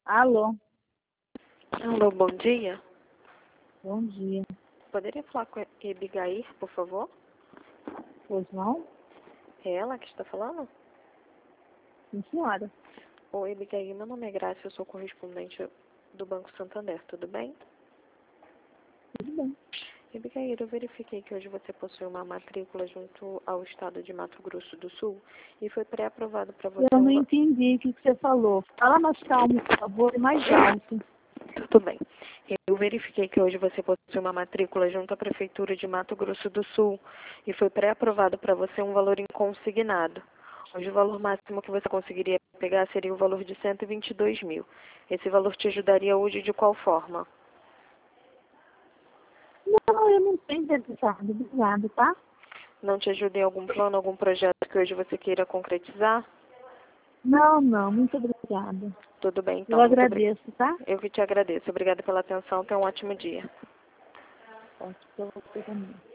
Alô, Alô, bom dia. bom dia. Poderia falar com a Abigail, por favor? Pois não? É ela que está falando? Sim, senhora. Oi, Abigail, meu nome é Graça, eu sou correspondente do Banco Santander, tudo bem? Tudo bem. Abigail, eu verifiquei que hoje você possui uma matrícula junto ao estado de Mato Grosso do Sul e foi pré-aprovado para você Eu não um... entendi o que você falou. Fala mais calmo, por favor, e mais alto. Tudo bem. Eu verifiquei que hoje você possui uma matrícula junto à Prefeitura de Mato Grosso do Sul e foi pré-aprovado para você um valor inconsignado. Hoje o valor máximo que você conseguiria pegar seria o valor de 122 mil. Esse valor te ajudaria hoje de qual forma? Não, eu não estou interessado. Obrigada, tá? Não te ajuda em algum plano, algum projeto que hoje você queira concretizar? Não, não, muito obrigada. Tudo bem, Eu então. agradeço, tá? Eu que te agradeço. Obrigada pela atenção. Tenha um ótimo dia. Pode ser você também.